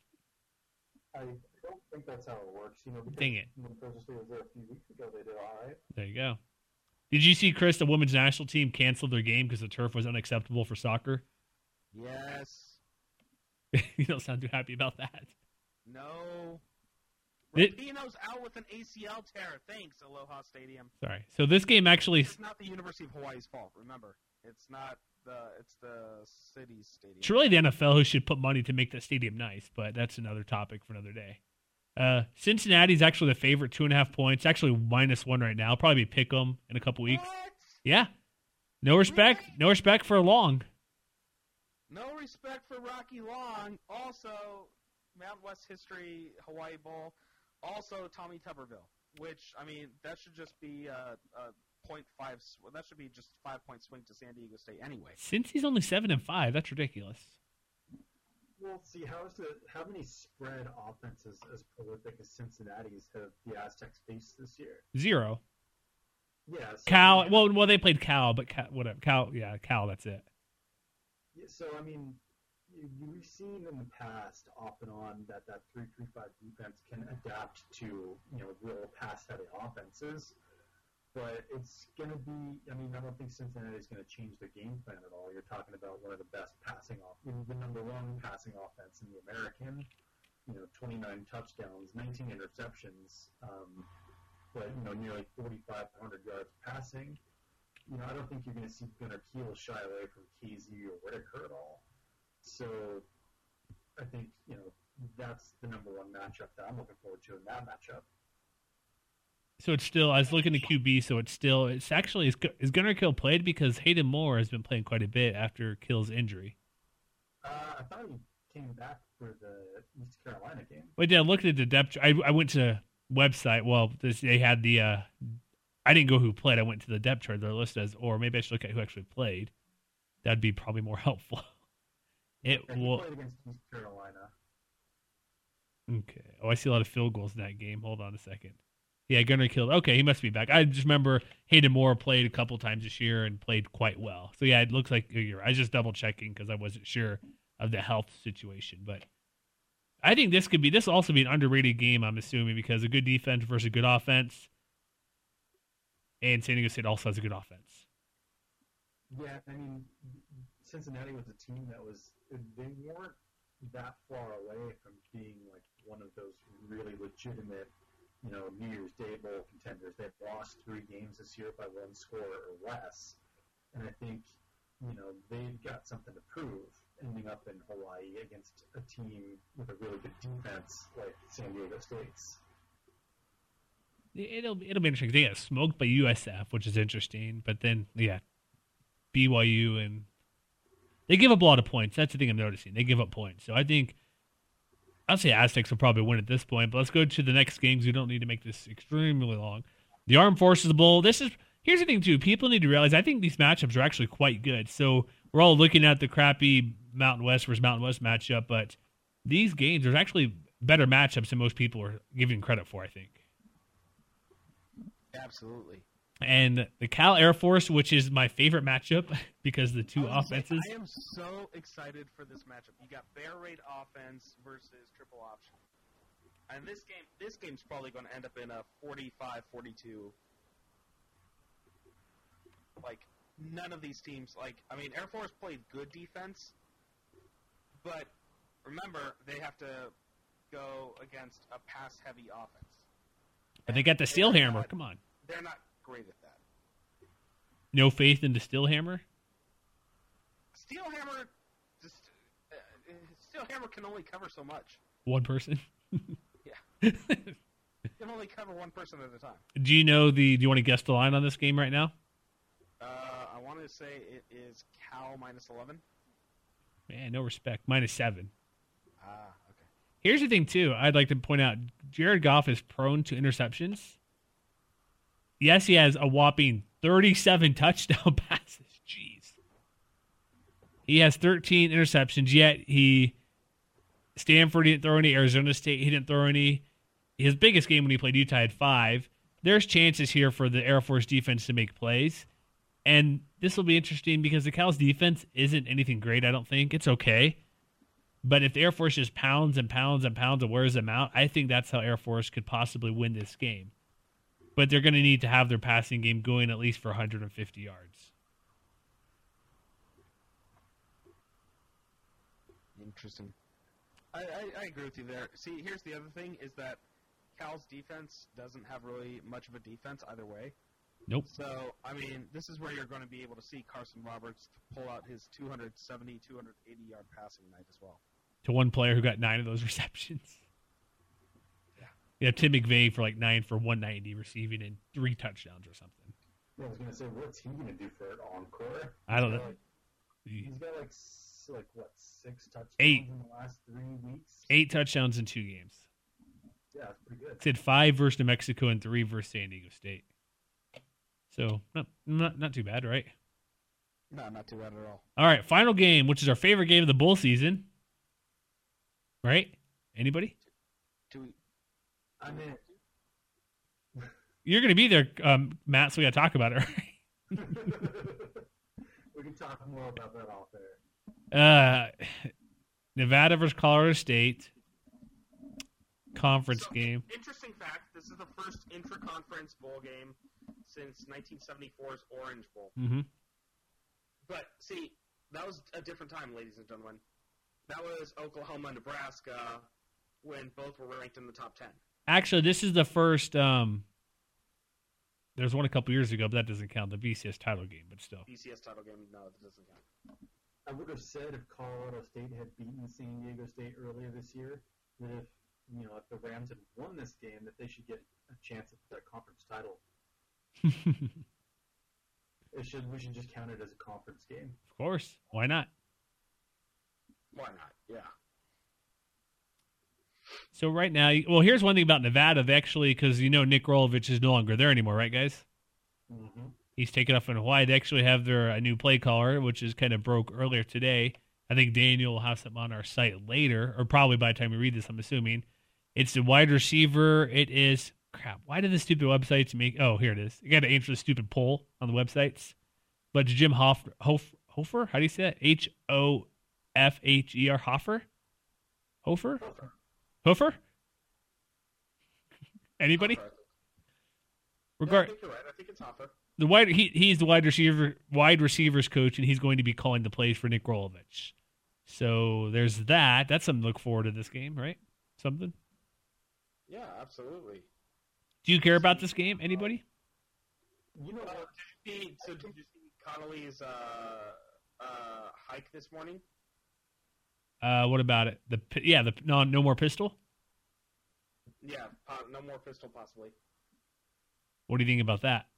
I don't think that's how it works. Because Dang it. when Fresno State was there a few weeks ago, they did all right. There you go. Did you see, Chris, the women's national team canceled their game because the turf was unacceptable for soccer? Yes. You don't sound too happy about that. No. It- Rapinoe's out with an ACL tear. Thanks, Aloha Stadium. Sorry. So this game actually, It's not the University of Hawaii's fault. Remember, it's the city's stadium. it's really the NFL who should put money to make the stadium nice, but that's another topic for another day. Cincinnati's actually the favorite, 2.5 points. Actually -1 right now. Probably be pick 'em in a couple weeks. What? Yeah. No respect. Really? No respect for Long. No respect for Rocky Long. Also, Mountain West history, Hawaii Bowl. Also, Tommy Tuberville. Which, I mean, that should just be a 0.5. Well, that should be just 5-point swing to San Diego State anyway. Since he's only 7-5, that's ridiculous. Well, see, how many spread offenses as prolific as Cincinnati's have the Aztecs faced this year? 0. Yeah. So, Cal. Well, they played Cal, but whatever. Cal. Yeah, Cal. That's it. So, I mean, we've seen in the past, off and on, that 3-3-5 defense can adapt to, real pass-heavy offenses. But it's going to be, I mean, I don't think Cincinnati's going to change their game plan at all. You're talking about one of the best the number one passing offense in the American. 29 touchdowns, 19 interceptions, but, nearly 4,500 yards passing. I don't think you're going to see Gunnar Kiel shy away from KZ or Whitaker at all. So I think, that's the number one matchup that I'm looking forward to in that matchup. So it's still, I was looking at QB, so it's actually, is Gunnar Kiel played because Hayden Moore has been playing quite a bit after Kill's injury. I thought he came back for the East Carolina game. Wait, I looked at the depth. I went to website. Well, they had the, I didn't go who played. I went to the depth chart. They're listed as, or maybe I should look at who actually played. That'd be probably more helpful. He played against East Carolina. Okay. Oh, I see a lot of field goals in that game. Hold on a second. Yeah, Gunnar Kiel. Okay, he must be back. I just remember Hayden Moore played a couple times this year and played quite well. So yeah, it looks like you're. I was just double checking because I wasn't sure of the health situation. But I think this will also be an underrated game. I'm assuming because a good defense versus a good offense, and San Diego State also has a good offense. Yeah, I mean, Cincinnati was a team that they weren't that far away from being like one of those really legitimate, New Year's Day Bowl contenders. They've lost 3 games this year by 1 score or less, and I think, they've got something to prove. ending up in Hawaii against a team with a really good defense like San Diego State's. It'll be interesting. They get smoked by USF, which is interesting. But then, BYU, and they give up a lot of points. That's the thing I'm noticing. They give up points. So I think I'll say Aztecs will probably win at this point. But let's go to the next games. We don't need to make this extremely long. The Armed Forces Bowl. Here's the thing too. People need to realize I think these matchups are actually quite good. So we're all looking at the crappy Mountain West versus Mountain West matchup, but these games there's actually better matchups than most people are giving credit for. I think. Absolutely. And the Cal Air Force, which is my favorite matchup because the two offenses. I am so excited for this matchup. You got Bear Raid offense versus triple option. And this game's probably going to end up in a 45-42. Like, none of these teams, Air Force played good defense, but remember, they have to go against a pass-heavy offense. But they got the Steelhammer. Come on. They're not great at that. No faith in the Steelhammer? Steelhammer can only cover so much. One person? Yeah. You can only cover one person at a time. Do you want to guess the line on this game right now? I want to say it is Cal -11. Man, no respect. -7. Okay. Here's the thing, too. I'd like to point out, Jared Goff is prone to interceptions. Yes, he has a whopping 37 touchdown passes. Jeez. He has 13 interceptions, yet Stanford didn't throw any. Arizona State, he didn't throw any. His biggest game when he played Utah had 5. There's chances here for the Air Force defense to make plays. And this will be interesting because the Cal's defense isn't anything great, I don't think. It's okay. But if the Air Force just pounds and pounds and pounds and wears them out, I think that's how Air Force could possibly win this game. But they're going to need to have their passing game going at least for 150 yards. Interesting. I agree with you there. See, here's the other thing is that Cal's defense doesn't have really much of a defense either way. Nope. So, this is where you're going to be able to see Carson Roberts pull out his 270, 280-yard passing night as well. To one player who got 9 of those receptions. You have Tim McVay for 9 for 190 receiving and 3 touchdowns or something. Yeah, I was going to say, what's he going to do for an encore? I don't know. He's got 6 touchdowns 8 in the last 3 weeks? 8 touchdowns in 2 games. Yeah, that's pretty good. Did 5 versus New Mexico and 3 versus San Diego State. So, not too bad, right? No, not too bad at all. All right, final game, which is our favorite game of the bowl season. Right? Anybody? I'm in. You're going to be there, Matt, so we got to talk about it, right? We can talk more about that off air. Nevada versus Colorado State. Conference game. Interesting fact, this is the first intra-conference bowl game since 1974's Orange Bowl. Mm-hmm. But, see, that was a different time, ladies and gentlemen. That was Oklahoma, Nebraska, when both were ranked in the top 10. Actually, this is the first. There's one a couple years ago, but that doesn't count. The BCS title game, but still. BCS title game, no, that doesn't count. I would have said if Colorado State had beaten San Diego State earlier this year, that if the Rams had won this game, that they should get a chance at the conference title. We should just count it as a conference game. Of course. Why not? Why not? Yeah. So right now, here's one thing about Nevada. They actually, because Nick Rolovich is no longer there anymore, right, guys? Mm-hmm. He's taken off in Hawaii. They actually have their new play caller, which is kind of broke earlier today. I think Daniel will have something on our site later, or probably by the time we read this, I'm assuming. It's the wide receiver. It is, crap, why did the stupid websites make, here it is. You got to answer the stupid poll on the websites. But Jim Hofer, how do you say that? Hofher? Hofer? Hofer? Anybody? Hofer. Yeah, I think you're right. I think it's Hofer. He's the wide receivers coach, and he's going to be calling the plays for Nick Rolovich. So there's that. That's something to look forward to this game, right? Something? Yeah, absolutely. Do you care about this game? Anybody? Did you see Connolly's hike this morning? What about it? No more pistol. Yeah, no more pistol, possibly. What do you think about that?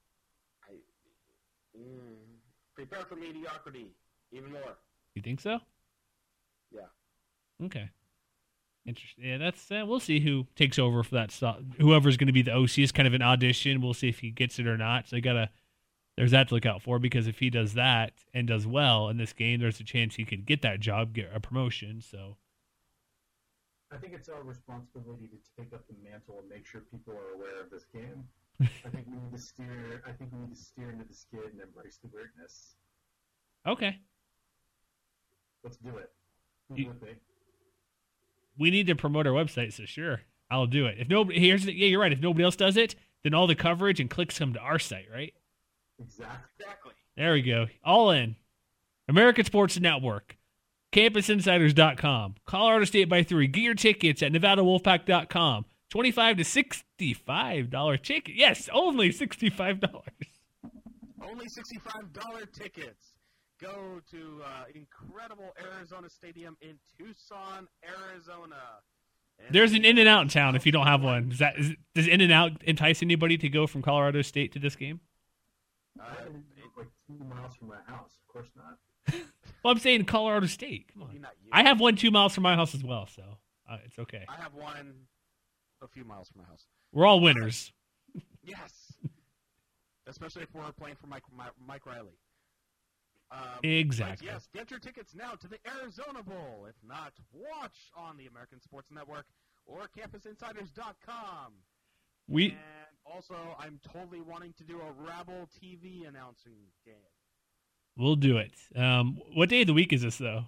Prepare for mediocrity, even more. You think so? Yeah. Okay. Interesting. Yeah, that's we'll see who takes over for that. Whoever's going to be the OC is kind of an audition. We'll see if he gets it or not. So there's that to look out for, because if he does that and does well in this game, there's a chance he could get that job, get a promotion. So I think it's our responsibility to take up the mantle and make sure people are aware of this game. I think we need to steer into the skid and embrace the weirdness. Okay. Let's do it. Who's with me? We need to promote our website, so sure, I'll do it. If nobody you're right. If nobody else does it, then all the coverage and clicks come to our site, right? Exactly. There we go. All in. American Sports Network. CampusInsiders.com. Colorado State by 3. Get your tickets at NevadaWolfpack.com. $25 to $65 ticket. Yes, only $65. Only $65 tickets. Go to incredible Arizona Stadium in Tucson, Arizona. There's an In-N-Out in town if you don't have one. Does In-N-Out entice anybody to go from Colorado State to this game? Like 2 miles from my house. Of course not. Well, I'm saying Colorado State. Come on. I have one 2 miles from my house as well, so it's okay. I have one a few miles from my house. We're all winners. Yes. Especially if we're playing for Mike Riley. Exactly. Yes, get your tickets now to the Arizona Bowl. If not, watch on the American Sports Network or CampusInsiders.com. And also, I'm totally wanting to do a Rabble TV announcing game. We'll do it. What day of the week is this, though?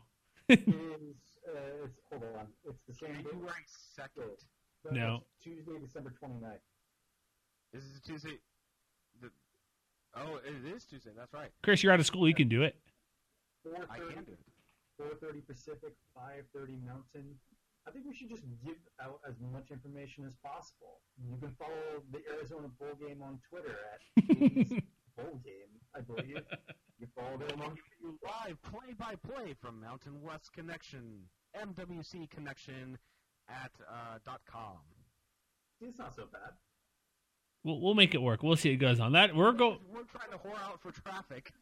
Hold on. It's the same January 2nd. No. Tuesday, December 29th. This is Tuesday. It is Tuesday. That's right. Chris, you're out of school. You can do it. 4:30, I can do it. 4:30 Pacific, 5:30 Mountain. I think we should just give out as much information as possible. You can follow the Arizona Bowl Game on Twitter at Katie's Bowl Game, I believe. You follow them on live play-by-play from Mountain West Connection, MWC Connection at .com. It's not so bad. We'll make it work. We'll see how it goes on that. We're trying to whore out for traffic.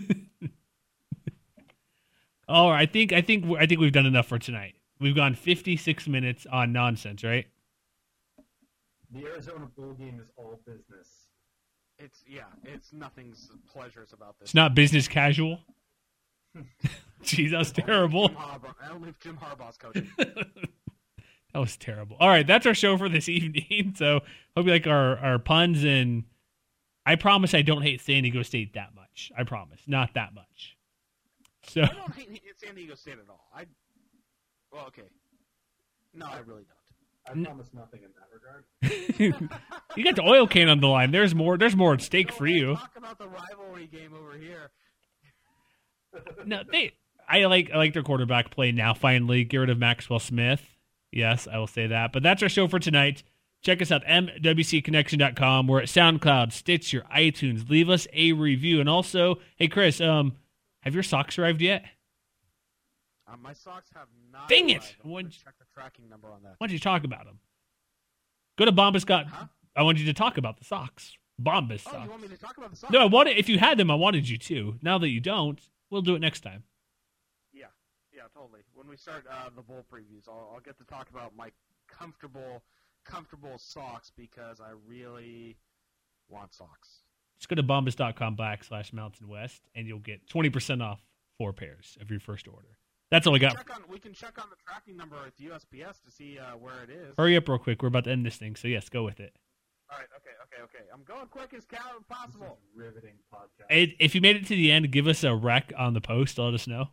All right, I think we've done enough for tonight. We've gone 56 minutes on nonsense, right? The Arizona Bowl Game is all business. It's nothing's pleasures about this. It's not business casual. Jeez, that was terrible. Only if Jim Harbaugh's coaching. That was terrible. All right, that's our show for this evening. So hope you like our puns, and I promise I don't hate San Diego State that much. I promise, not that much. So I don't hate San Diego State at all. Okay. No, I really don't. I promise nothing in that regard. You got the oil can on the line. There's more at stake for you. Talk about the rivalry game over here. No, I like their quarterback play now. Finally, get rid of Maxwell Smith. Yes, I will say that. But that's our show for tonight. Check us out, MWCConnection.com. We're at SoundCloud, Stitcher, iTunes. Leave us a review. And also, hey, Chris, have your socks arrived yet? My socks have not. Dang it! Check the tracking number on that. Why don't you talk about them? Go to Bombas. I want you to talk about the socks. Bombas socks. Oh, you want me to talk about the socks? No, if you had them, I wanted you to. Now that you don't, we'll do it next time. Yeah, totally. When we start the bowl previews, I'll get to talk about my comfortable socks because I really want socks. Just go to bombas.com/Mountain West and you'll get 20% off 4 pairs of your first order. That's all we got. We can check on the tracking number at USPS to see where it is. Hurry up real quick. We're about to end this thing. So, yes, go with it. All right, okay. I'm going quick as possible. This is riveting podcast. If you made it to the end, give us a rec on the post. Let us know.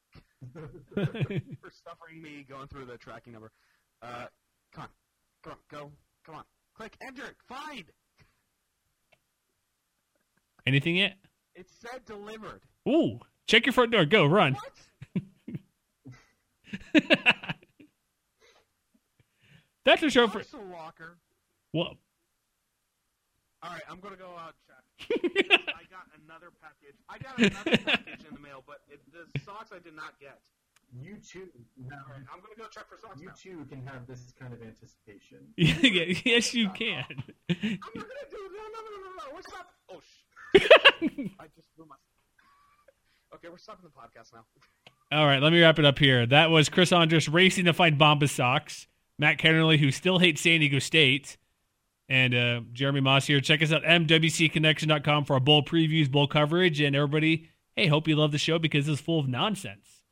For suffering me going through the tracking number. Come on. Click enter. Find. Anything yet? It said delivered. Ooh, check your front door. Go, run. What? That's a show for. Parcel locker. Well. All right, I'm gonna go out and check. I got another package in the mail, but the socks I did not get. You too. Now, All right, I'm gonna go check for socks you now. too can have this kind of anticipation. Yes, you can. I'm not gonna do no. We're stopping. Oh sh! I just blew my. Okay, we're stopping the podcast now. All right, let me wrap it up here. That was Chris Andres racing to find Bombas socks. Matt Kennerly, who still hates San Diego State. And Jeremy Moss here. Check us out, mwcconnection.com for our bowl previews, bowl coverage. And everybody, hey, hope you love the show because it's full of nonsense.